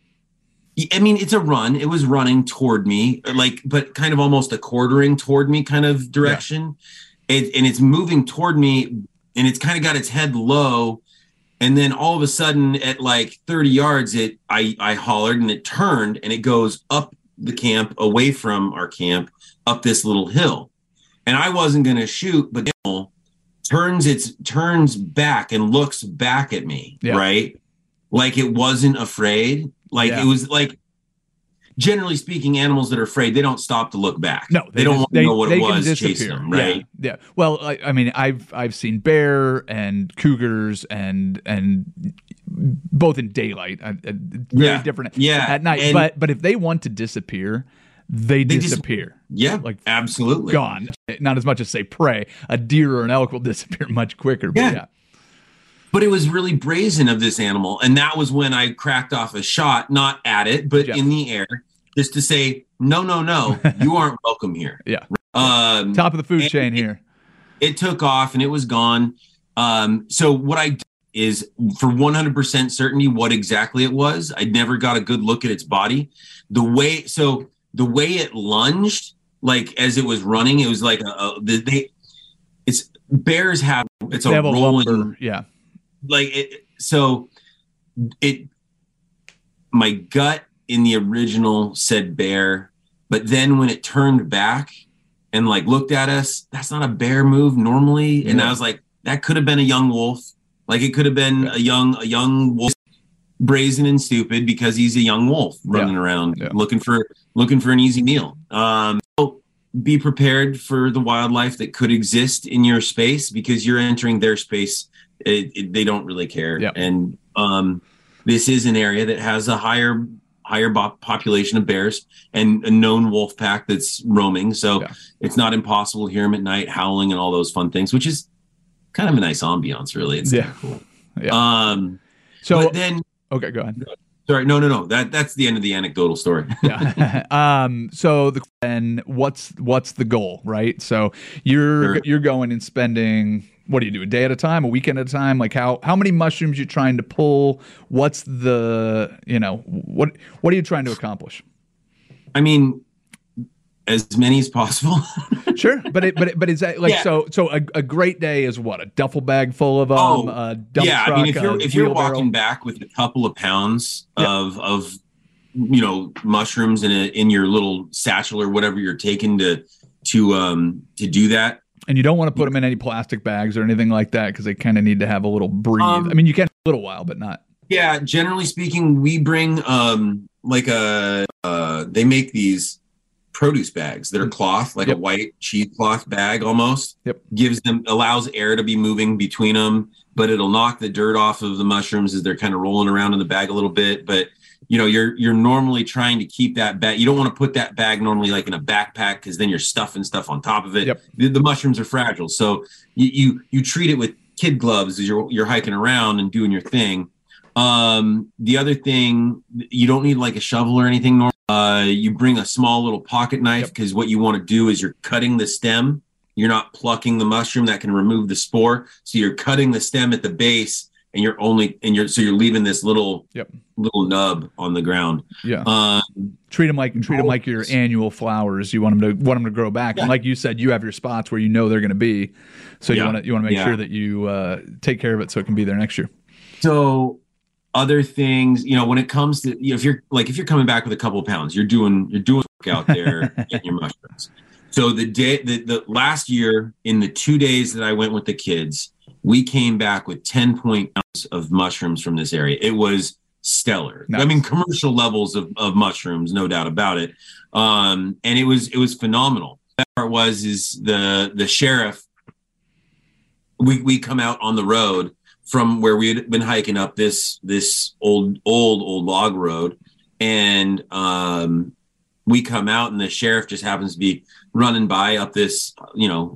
[SPEAKER 3] I mean, it's a run. It was running toward me, like, but kind of almost a quartering toward me kind of direction. Yeah. It, and it's moving toward me and it's kind of got its head low. And then all of a sudden at like thirty yards, it I, I hollered and it turned and it goes up the camp, away from our camp, up this little hill. And I wasn't going to shoot, but the animal turns its turns back and looks back at me, yeah. right? Like it wasn't afraid. Like yeah. it was like, generally speaking, animals that are afraid, they don't stop to look back.
[SPEAKER 2] No,
[SPEAKER 3] they, they don't
[SPEAKER 2] just,
[SPEAKER 3] want to
[SPEAKER 2] they,
[SPEAKER 3] know what
[SPEAKER 2] it
[SPEAKER 3] was chasing them, right?
[SPEAKER 2] Yeah. yeah. Well, I, I mean, I've I've seen bear and cougars and and both in daylight, uh, very
[SPEAKER 3] yeah.
[SPEAKER 2] different
[SPEAKER 3] yeah.
[SPEAKER 2] at night.
[SPEAKER 3] And
[SPEAKER 2] but but if they want to disappear, they, they disappear.
[SPEAKER 3] Dis- yeah,
[SPEAKER 2] like
[SPEAKER 3] absolutely
[SPEAKER 2] gone. Not as much as say prey. A deer or an elk will disappear much quicker. But
[SPEAKER 3] yeah.
[SPEAKER 2] yeah.
[SPEAKER 3] But it was really brazen of this animal. And that was when I cracked off a shot, not at it, but Jeff. in the air, just to say, no, no, no, you aren't welcome here.
[SPEAKER 2] Yeah.
[SPEAKER 3] Um,
[SPEAKER 2] Top of the food chain
[SPEAKER 3] it,
[SPEAKER 2] here.
[SPEAKER 3] It took off and it was gone. Um, so what I did is for one hundred percent certainty what exactly it was. I never got a good look at its body. The way, so the way it lunged, like as it was running, it was like a, a they, it's bears have, it's
[SPEAKER 2] they
[SPEAKER 3] a
[SPEAKER 2] have
[SPEAKER 3] rolling,
[SPEAKER 2] a lumber, yeah.
[SPEAKER 3] Like it, so it, my gut in the original said bear, but then when it turned back and like looked at us, that's not a bear move normally. And yeah. I was like, that could have been a young wolf. Like it could have been a young, a young wolf, brazen and stupid because he's a young wolf running yeah. around yeah. looking for, looking for an easy meal. Um, so be prepared for the wildlife that could exist in your space because you're entering their space. It, it, they don't really care. Yep. And um, this is an area that has a higher higher bo- population of bears and a known wolf pack that's roaming. So yeah. it's not impossible to hear them at night howling and all those fun things, which is kind of a nice ambiance, really. It's
[SPEAKER 2] yeah.
[SPEAKER 3] kind of cool.
[SPEAKER 2] Yeah.
[SPEAKER 3] Um,
[SPEAKER 2] so
[SPEAKER 3] then,
[SPEAKER 2] okay, go ahead.
[SPEAKER 3] Sorry, no, no, no. That that's the end of the anecdotal story.
[SPEAKER 2] yeah. Um. So the and what's what's the goal, right? So you're sure. you're going and spending. What do you do? A day at a time, a weekend at a time? Like how how many mushrooms you trying to pull? What's the you know what what are you trying to accomplish?
[SPEAKER 3] I mean, as many as possible.
[SPEAKER 2] Sure, but it but it, but is that like
[SPEAKER 3] yeah.
[SPEAKER 2] so so a, a great day is what, a duffel bag full of them?
[SPEAKER 3] Oh,
[SPEAKER 2] a dump
[SPEAKER 3] yeah.
[SPEAKER 2] truck,
[SPEAKER 3] I mean, if you're if you're
[SPEAKER 2] wheelbarrow.
[SPEAKER 3] walking back with a couple of pounds
[SPEAKER 2] yeah.
[SPEAKER 3] of of you know mushrooms in a in your little satchel or whatever you're taking to to um to do that.
[SPEAKER 2] And you don't want to put them in any plastic bags or anything like that because they kind of need to have a little breathe. Um, I mean, you can a little while, but not.
[SPEAKER 3] Yeah, generally speaking, we bring um like a uh, they make these produce bags that are cloth, like yep. a white cheesecloth bag almost.
[SPEAKER 2] Yep.
[SPEAKER 3] Gives them allows air to be moving between them, but it'll knock the dirt off of the mushrooms as they're kind of rolling around in the bag a little bit. But you know, you're you're normally trying to keep that bag. You don't want to put that bag normally like in a backpack because then you're stuffing stuff on top of it.
[SPEAKER 2] Yep.
[SPEAKER 3] The, the mushrooms are fragile, so you, you you treat it with kid gloves as you're you're hiking around and doing your thing. Um, the other thing, you don't need like a shovel or anything. Uh, you bring a small little pocket knife because yep. what you want to do is you're cutting the stem. You're not plucking the mushroom that can remove the spore. So you're cutting the stem at the base. And you're only, and you're, so you're leaving this little,
[SPEAKER 2] yep.
[SPEAKER 3] little nub on the ground.
[SPEAKER 2] Yeah.
[SPEAKER 3] Um,
[SPEAKER 2] treat them like, treat them like your annual flowers. You want them to, want them to grow back. Yeah. And like you said, you have your spots where you know they're going to be. So yeah. you want to, you want to make yeah. sure that you uh, take care of it so it can be there next year.
[SPEAKER 3] So other things, you know, when it comes to, you know, if you're like, if you're coming back with a couple of pounds, you're doing, you're doing work out there getting your mushrooms. So the day, the, the last year in the two days that I went with the kids, we came back with ten point ounces of mushrooms from this area. It was stellar. Nice. I mean, commercial levels of, of mushrooms, no doubt about it. Um, and it was it was phenomenal. That part was is the the sheriff. We we come out on the road from where we had been hiking up this this old old old log road, and um, we come out and the sheriff just happens to be running by up this, you know.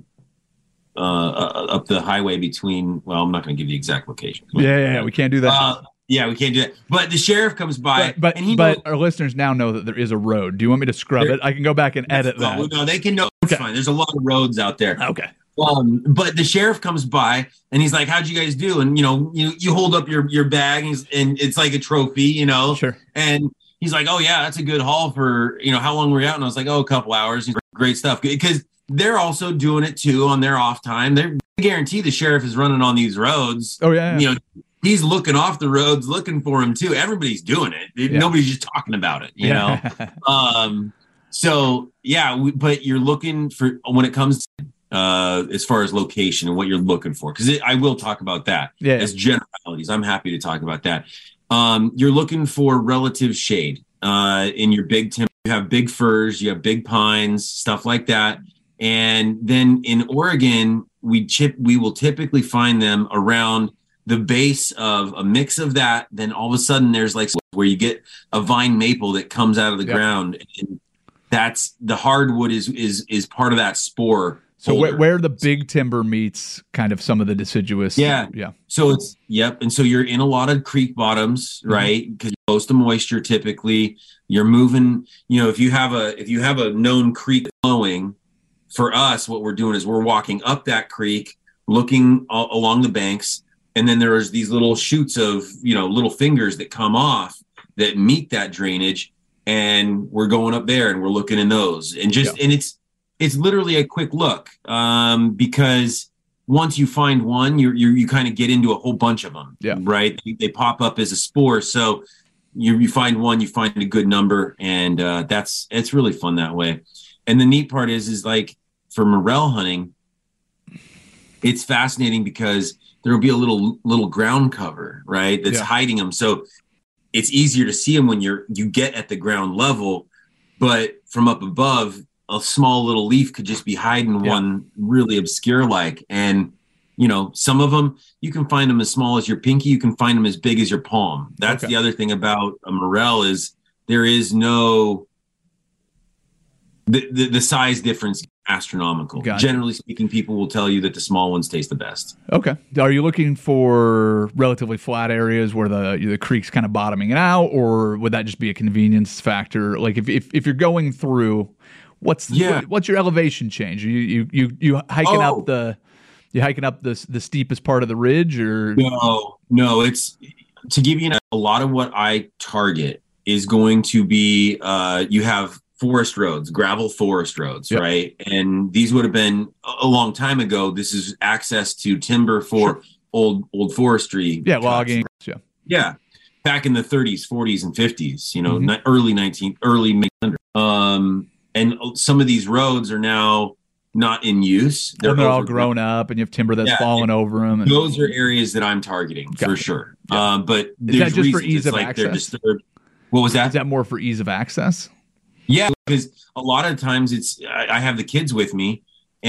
[SPEAKER 3] Uh, up the highway between, well, I'm not going to give you the exact location.
[SPEAKER 2] Yeah, yeah, yeah, we can't do that.
[SPEAKER 3] Uh, yeah, we can't do that. But the sheriff comes by.
[SPEAKER 2] But but,
[SPEAKER 3] and he
[SPEAKER 2] but
[SPEAKER 3] knows,
[SPEAKER 2] our listeners now know that there is a road. Do you want me to scrub
[SPEAKER 3] there,
[SPEAKER 2] it? I can go back and edit
[SPEAKER 3] no,
[SPEAKER 2] that.
[SPEAKER 3] No, they can know. It's
[SPEAKER 2] okay.
[SPEAKER 3] fine. There's a lot of roads out there.
[SPEAKER 2] Okay.
[SPEAKER 3] Um, but the sheriff comes by and he's like, how'd you guys do? And, you know, you you hold up your, your bag and, and it's like a trophy, you know.
[SPEAKER 2] Sure.
[SPEAKER 3] And he's like, oh, yeah, that's a good haul for, you know, how long were you out? And I was like, oh, a couple hours. He's like, great stuff. Because they're also doing it too on their off time. They're I guarantee the sheriff is running on these roads.
[SPEAKER 2] Oh yeah, yeah.
[SPEAKER 3] You know, he's looking off the roads, looking for him too. Everybody's doing it.
[SPEAKER 2] Yeah.
[SPEAKER 3] Nobody's just talking about it, you
[SPEAKER 2] yeah.
[SPEAKER 3] know? um, so yeah, we, but you're looking for, when it comes to, uh, as far as location and what you're looking for, because I will talk about that
[SPEAKER 2] yeah.
[SPEAKER 3] as generalities. I'm happy to talk about that. Um, you're looking for relative shade uh, in your big timber. You have big firs, you have big pines, stuff like that. And then in Oregon, we chip, we will typically find them around the base of a mix of that. Then all of a sudden there's like where you get a vine maple that comes out of the yep. ground. And that's the hardwood is, is, is part of that spore.
[SPEAKER 2] So where, where the big timber meets kind of some of the deciduous.
[SPEAKER 3] Yeah.
[SPEAKER 2] Yeah.
[SPEAKER 3] So it's, yep. And so you're in a lot of creek bottoms, mm-hmm. right? Because you're close to moisture, typically you're moving, you know, if you have a, if you have a known creek flowing, for us, what we're doing is we're walking up that creek, looking all, along the banks. And then there's these little shoots of, you know, little fingers that come off that meet that drainage. And we're going up there and we're looking in those and just, yeah. and it's, it's literally a quick look um, because once you find one, you're, you're, you kind of get into a whole bunch of them,
[SPEAKER 2] yeah.
[SPEAKER 3] right? They, they pop up as a spore. So you, you find one, you find a good number, and uh, that's, it's really fun that way. And the neat part is, is like for morel hunting, it's fascinating because there will be a little, little ground cover, right? That's yeah. hiding them. So it's easier to see them when you're, you get at the ground level, but from up above, a small little leaf could just be hiding yeah. one really obscure like. And, you know, some of them, you can find them as small as your pinky. You can find them as big as your palm. That's okay. The other thing about a morel is there is no, the, the, the size difference is astronomical. Got Generally it. Speaking, people will tell you that the small ones taste the best.
[SPEAKER 2] Okay. Are you looking for relatively flat areas where the the creek's kind of bottoming it out, or would that just be a convenience factor? Like if if, if you're going through, what's the,
[SPEAKER 3] yeah.
[SPEAKER 2] what, what's your elevation change? Are you you you you hiking
[SPEAKER 3] oh.
[SPEAKER 2] up the you hiking up the the steepest part of the ridge, or
[SPEAKER 3] no no it's to give you an, a lot of what I target is going to be uh you have forest roads, gravel forest roads, yep. right? And these would have been a long time ago. This is access to timber for sure. old old forestry.
[SPEAKER 2] Yeah, logging. Yeah,
[SPEAKER 3] yeah. Back in the thirties, forties, and fifties. You know, mm-hmm. early nineteenth, early hundreds. Um, and some of these roads are now not in use.
[SPEAKER 2] They're, they're all grown up, and you have timber that's yeah, fallen over them. And
[SPEAKER 3] those are areas that I'm targeting Got for it. sure. Yeah. Um, but
[SPEAKER 2] is that just for ease of
[SPEAKER 3] like
[SPEAKER 2] access?
[SPEAKER 3] They're disturbed. What was that?
[SPEAKER 2] Is that more for ease of access?
[SPEAKER 3] Yeah, because a lot of times it's I, I have the kids with me,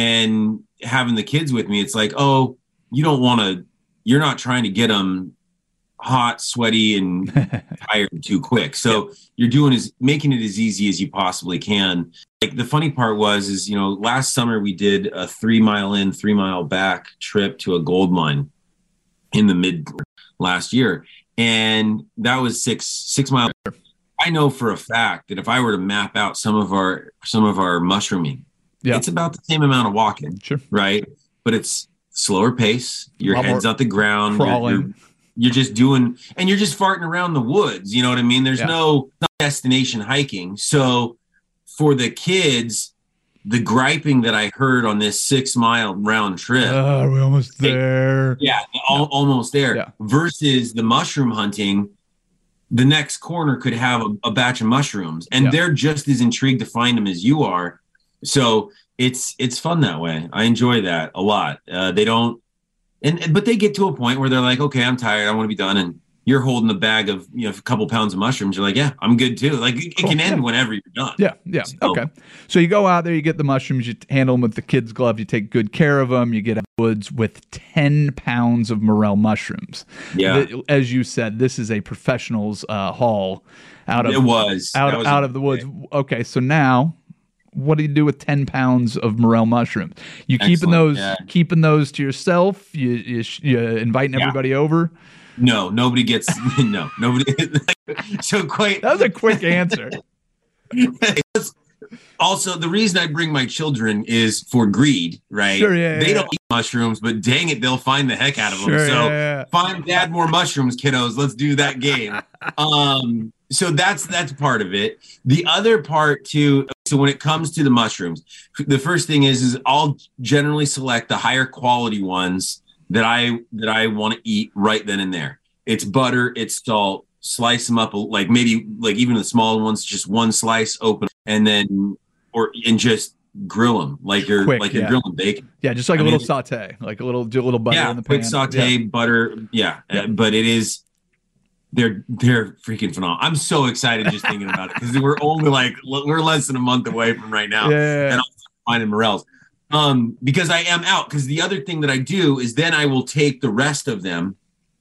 [SPEAKER 3] and having the kids with me, it's like, oh, you don't want to, you're not trying to get them hot, sweaty, and tired too quick. So yeah. you're doing is making it as easy as you possibly can. Like the funny part was, is you know, last summer we did a three mile in, three mile back trip to a gold mine in the mid last year, and that was six six miles. I know for a fact that if I were to map out some of our some of our mushrooming, yeah. it's about the same amount of walking,
[SPEAKER 2] sure.
[SPEAKER 3] right? But it's slower pace. Your head's on the ground.
[SPEAKER 2] Crawling.
[SPEAKER 3] You're, you're, you're just doing, and you're just farting around the woods. You know what I mean? There's yeah. no, no destination hiking. So for the kids, the griping that I heard on this six mile round trip,
[SPEAKER 2] oh, we're almost there.
[SPEAKER 3] It, yeah, al- almost there. Yeah. Versus the mushroom hunting. The next corner could have a, a batch of mushrooms, and yeah. they're just as intrigued to find them as you are. So it's it's fun that way. I enjoy that a lot. Uh, they don't, and but they get to a point where they're like, okay, I'm tired. I want to be done. And you're holding a bag of, you know, a couple pounds of mushrooms. You're like, yeah, I'm good too. Like it, cool. it can end whenever you're done.
[SPEAKER 2] Yeah, yeah. So, okay. So you go out there, you get the mushrooms, you handle them with the kid's glove, you take good care of them, you get out of the woods with ten pounds of morel mushrooms.
[SPEAKER 3] Yeah.
[SPEAKER 2] The, as you said, this is a professional's uh, haul out of
[SPEAKER 3] it was
[SPEAKER 2] out,
[SPEAKER 3] was
[SPEAKER 2] out of the woods. Okay, so now what do you do with ten pounds of morel mushrooms? You
[SPEAKER 3] Excellent.
[SPEAKER 2] keeping those
[SPEAKER 3] yeah.
[SPEAKER 2] keeping those to yourself? You you, you inviting yeah. everybody over?
[SPEAKER 3] No, nobody gets no, nobody. So quite.
[SPEAKER 2] That was a quick answer.
[SPEAKER 3] Also, the reason I bring my children is for greed, right?
[SPEAKER 2] Sure, yeah,
[SPEAKER 3] they
[SPEAKER 2] yeah.
[SPEAKER 3] don't eat mushrooms, but dang it, they'll find the heck out of them.
[SPEAKER 2] Sure,
[SPEAKER 3] so
[SPEAKER 2] yeah, yeah.
[SPEAKER 3] find dad more mushrooms, kiddos. Let's do that game. um, so that's that's part of it. The other part too. So when it comes to the mushrooms, the first thing is, is I'll generally select the higher quality ones that I that I want to eat right then and there. It's butter, it's salt, slice them up like maybe like even the smaller ones, just one slice open, and then or and just grill them like you're Quick, like you're yeah. grilling bacon.
[SPEAKER 2] Yeah, just like
[SPEAKER 3] I
[SPEAKER 2] a
[SPEAKER 3] mean,
[SPEAKER 2] little saute, like a little do a little butter
[SPEAKER 3] yeah,
[SPEAKER 2] in the pan.
[SPEAKER 3] Quick saute,
[SPEAKER 2] yeah.
[SPEAKER 3] butter, yeah. yeah. Uh, but it is. They're they're freaking phenomenal. I'm so excited just thinking about it because we're only like we're less than a month away from right now,
[SPEAKER 2] yeah.
[SPEAKER 3] and I'm finding Morels. Um, because I am out. Because the other thing that I do is then I will take the rest of them,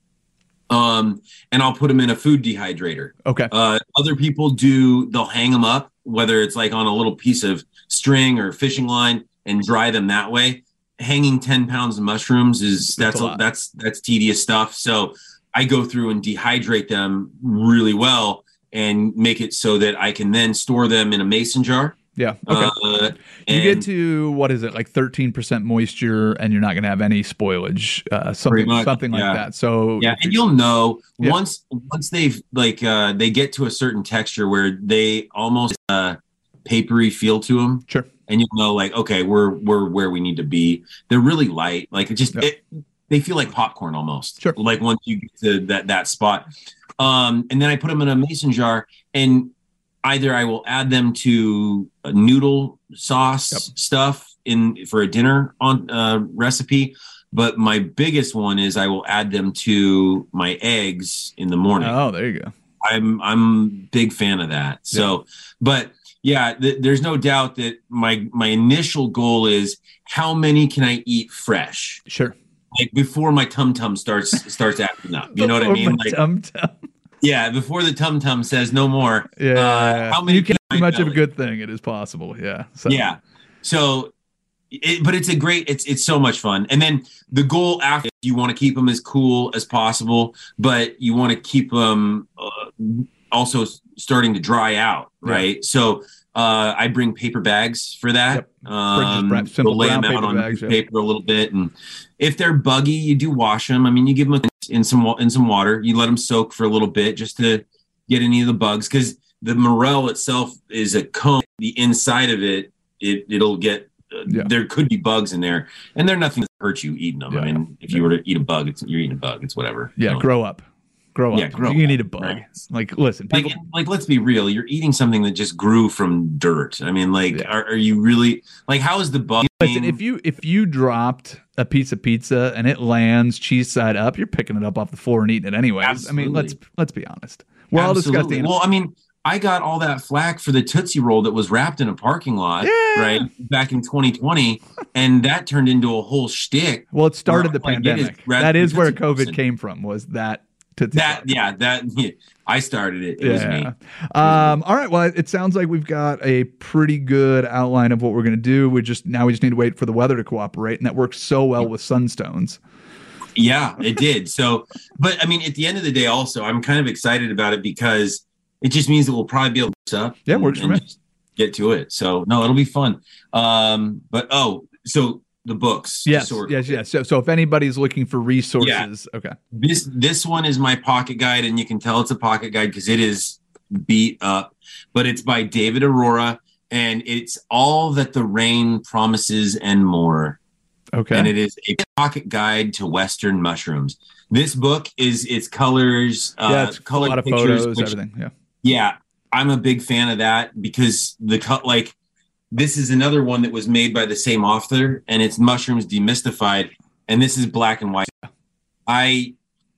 [SPEAKER 3] um, and I'll put them in a food dehydrator.
[SPEAKER 2] Okay.
[SPEAKER 3] Uh, other people do. They'll hang them up, whether it's like on a little piece of string or fishing line, and dry them that way. Hanging ten pounds of mushrooms is that's that's a, that's, that's tedious stuff. So I go through and dehydrate them really well and make it so that I can then store them in a mason jar.
[SPEAKER 2] Yeah. Okay.
[SPEAKER 3] Uh,
[SPEAKER 2] you get to, what is it, like thirteen percent moisture, and you're not going to have any spoilage, uh, something much, something like
[SPEAKER 3] yeah.
[SPEAKER 2] that. So
[SPEAKER 3] yeah, and you'll know
[SPEAKER 2] yeah.
[SPEAKER 3] once once they've like uh, they get to a certain texture where they almost uh, papery feel to them.
[SPEAKER 2] Sure.
[SPEAKER 3] And you'll know like, okay, we're we're where we need to be. They're really light, like it just yeah. it, they feel like popcorn almost.
[SPEAKER 2] Sure.
[SPEAKER 3] Like once you get to that that spot, um, and then I put them in a mason jar, and either I will add them to a noodle sauce yep. stuff in for a dinner on uh, recipe. But my biggest one is I will add them to my eggs in the morning.
[SPEAKER 2] Oh, there you go.
[SPEAKER 3] I'm I'm a big fan of that. So, yeah. but yeah, th- there's no doubt that my my initial goal is how many can I eat fresh?
[SPEAKER 2] Sure.
[SPEAKER 3] Like before my tum tum starts starts acting up. You know what I mean? Like
[SPEAKER 2] tum tum.
[SPEAKER 3] Yeah, before the tum tum says no more.
[SPEAKER 2] Yeah.
[SPEAKER 3] Uh, how many?
[SPEAKER 2] You can't do much of a good thing. It is possible. Yeah.
[SPEAKER 3] So. Yeah. So, it, but it's a great. It's it's so much fun. And then the goal after, you want to keep them as cool as possible, but you want to keep them uh, also starting to dry out, right? Yeah. So. Uh, I bring paper bags for that.
[SPEAKER 2] Yep.
[SPEAKER 3] Um,
[SPEAKER 2] brown, simple
[SPEAKER 3] we'll lay them out on bags, paper yeah. a little bit, and if they're buggy, you do wash them. I mean, you give them in some in some water. You let them soak for a little bit just to get any of the bugs, because the morel itself is a cone. The inside of it, it it'll get. Uh, yeah. There could be bugs in there, and they're nothing to hurt you eating them. Yeah. I mean, if you were to eat a bug, it's, you're eating a bug. It's whatever.
[SPEAKER 2] Yeah,
[SPEAKER 3] you know,
[SPEAKER 2] grow up. Grow up.
[SPEAKER 3] Yeah, grow
[SPEAKER 2] you
[SPEAKER 3] up,
[SPEAKER 2] need a bug. Right? Like, listen, people...
[SPEAKER 3] like, like, let's be real. You're eating something that just grew from dirt. I mean, like, yeah. are, are you really like? How is the bug?
[SPEAKER 2] Listen, if you if you dropped a piece of pizza and it lands cheese side up, you're picking it up off the floor and eating it anyways. Absolutely. I mean, let's let's be honest. We're
[SPEAKER 3] Absolutely.
[SPEAKER 2] all disgusting.
[SPEAKER 3] Well, I mean, I got all that flack for the Tootsie Roll that was wrapped in a parking lot,
[SPEAKER 2] yeah.
[SPEAKER 3] right, back in twenty twenty, and that turned into a whole shtick.
[SPEAKER 2] Well, it started the pandemic. That is where COVID person. came from. Was that?
[SPEAKER 3] That yeah, that yeah, I started it. It
[SPEAKER 2] yeah.
[SPEAKER 3] was me.
[SPEAKER 2] Um, all right. Well, it sounds like we've got a pretty good outline of what we're going to do. We just now we just need to wait for the weather to cooperate, and that works so well with sunstones.
[SPEAKER 3] Yeah, it did. So, but I mean, at the end of the day, also, I'm kind of excited about it because it just means that we'll probably be able to up.
[SPEAKER 2] Yeah, it works for me.
[SPEAKER 3] Get to it. So no, it'll be fun. Um, but oh, so. The books.
[SPEAKER 2] Yes, yes, yes. So, so if anybody's looking for resources,
[SPEAKER 3] yeah.
[SPEAKER 2] okay.
[SPEAKER 3] This this one is my pocket guide, and you can tell it's a pocket guide because it is beat up. But it's by David Aurora, and it's all that the rain promises and more.
[SPEAKER 2] Okay.
[SPEAKER 3] And it is a pocket guide to Western mushrooms. This book is its colors, uh,
[SPEAKER 2] yeah, it's
[SPEAKER 3] colored
[SPEAKER 2] a lot of
[SPEAKER 3] pictures,
[SPEAKER 2] photos,
[SPEAKER 3] which,
[SPEAKER 2] everything. Yeah.
[SPEAKER 3] Yeah, I'm a big fan of that because the cut like. This is another one that was made by the same author, and it's Mushrooms Demystified, and this is black and white. I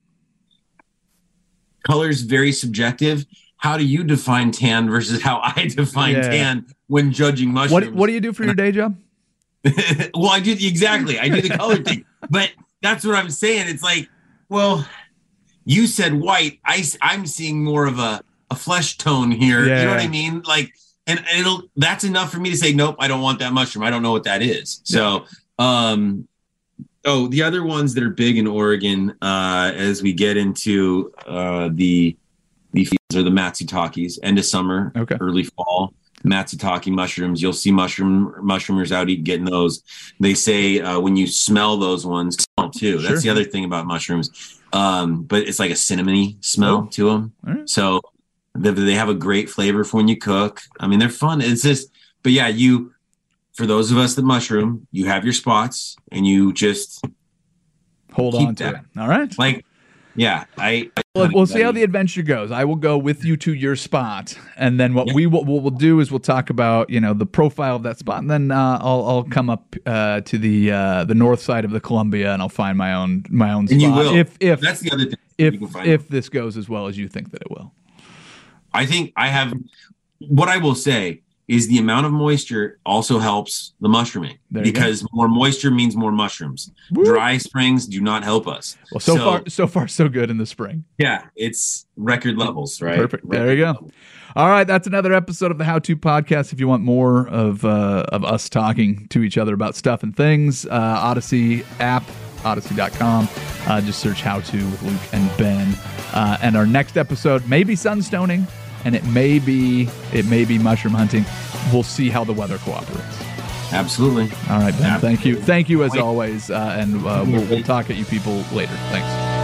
[SPEAKER 3] color's very subjective. How do you define tan versus how I define yeah. tan when judging mushrooms?
[SPEAKER 2] What What do you do for your day job?
[SPEAKER 3] Well, I do exactly. I do the color thing, but that's what I'm saying. It's like, well, you said white. I I'm seeing more of a a flesh tone here. Yeah. You know what I mean? Like. And it'll that's enough for me to say, nope, I don't want that mushroom. I don't know what that is. So, um, oh, the other ones that are big in Oregon, uh, as we get into uh, the the are the Matsutakis, end of summer,
[SPEAKER 2] okay.
[SPEAKER 3] early fall. Matsutake mushrooms. You'll see mushroom mushroomers out eat getting those. They say uh, when you smell those ones, smell too. That's sure. the other thing about mushrooms. Um, but it's like a cinnamony smell oh. to them. Right. So. They have a great flavor for when you cook. I mean, they're fun. It's just but yeah, you, for those of us that mushroom, you have your spots and you just
[SPEAKER 2] hold on to that. It. All right.
[SPEAKER 3] Like, yeah, I. I
[SPEAKER 2] well, we'll see how the adventure goes. I will go with you to your spot, and then what yeah. we will what we'll do is we'll talk about you know the profile of that spot, and then uh, I'll I'll come up uh, to the uh, the north side of the Columbia, and I'll find my own my own
[SPEAKER 3] and
[SPEAKER 2] spot.
[SPEAKER 3] You will.
[SPEAKER 2] If if
[SPEAKER 3] that's the other thing.
[SPEAKER 2] If if this goes as well as you think that it will,
[SPEAKER 3] I think I have. What I will say is the amount of moisture also helps the mushrooming because go. more moisture means more mushrooms. Woo. Dry springs do not help us.
[SPEAKER 2] Well, so, so far, so far, so good in the spring.
[SPEAKER 3] Yeah, it's record levels, right?
[SPEAKER 2] Perfect.
[SPEAKER 3] Record
[SPEAKER 2] there you go.
[SPEAKER 3] levels.
[SPEAKER 2] All right, that's another episode of the How To Podcast. If you want more of uh, of us talking to each other about stuff and things, uh, Odyssey app, odyssey dot com. Uh, just search How To with Luke and Ben. Uh, and our next episode may be sunstoning. And it may be it may be mushroom hunting. We'll see how the weather cooperates.
[SPEAKER 3] Absolutely.
[SPEAKER 2] All right, Ben.
[SPEAKER 3] Absolutely.
[SPEAKER 2] Thank you. Thank you as always. Uh, and uh, we'll, we'll talk at you people later. Thanks.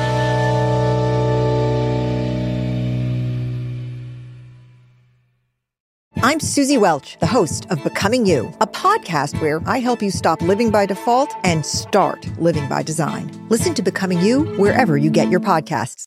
[SPEAKER 4] I'm Susie Welch, the host of Becoming You, a podcast where I help you stop living by default and start living by design. Listen to Becoming You wherever you get your podcasts.